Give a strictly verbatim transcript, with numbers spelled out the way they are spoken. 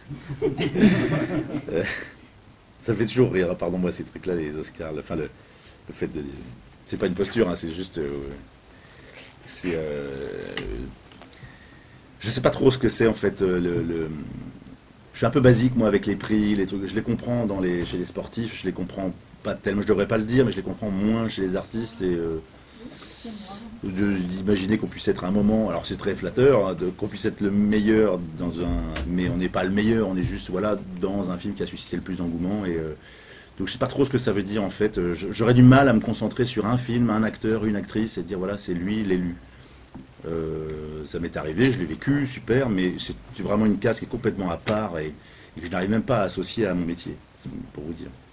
Euh, ça me fait toujours rire, hein, pardon-moi, ces trucs-là, les Oscars, le, enfin, le, le fait de... C'est pas une posture, hein, c'est juste... euh, c'est... euh, je sais pas trop ce que c'est, en fait, euh, le, le- je suis un peu basique, moi, avec les prix, les trucs. Je les comprends dans les, chez les sportifs, je les comprends pas tellement, je devrais pas le dire, mais je les comprends moins chez les artistes. Et euh, de- d'imaginer qu'on puisse être à un moment, alors c'est très flatteur, hein, de- qu'on puisse être le meilleur dans un. Mais on n'est pas le meilleur, on est juste voilà, dans un film qui a suscité le plus d'engouement. Et, euh, donc je sais pas trop ce que ça veut dire en fait. Euh, je- J'aurais du mal à me concentrer sur un film, un acteur, une actrice et dire voilà, c'est lui l'élu. Euh, ça m'est arrivé, je l'ai vécu, super, mais c'est c'est vraiment une case qui est complètement à part et, et que je n'arrive même pas à associer à mon métier, pour vous dire.